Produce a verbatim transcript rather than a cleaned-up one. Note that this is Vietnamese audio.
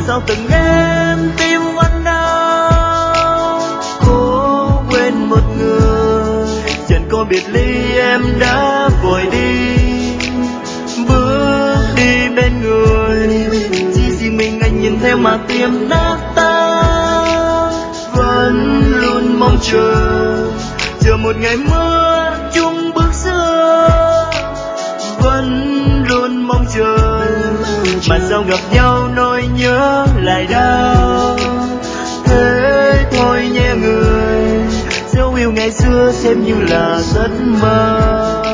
sao từng em tim anh đau. Cố quên một người, chẳng có biệt ly em đã vội đi. Bước đi bên người, chỉ riêng mình anh nhìn theo mà tim nát tan. Vẫn luôn mong chờ, chờ một ngày mưa chung bước xưa. Vẫn luôn mong chờ, mà sao gặp nhau nỗi nhớ lại đau. Thế thôi nhé người, dấu yêu ngày xưa xem như là giấc mơ.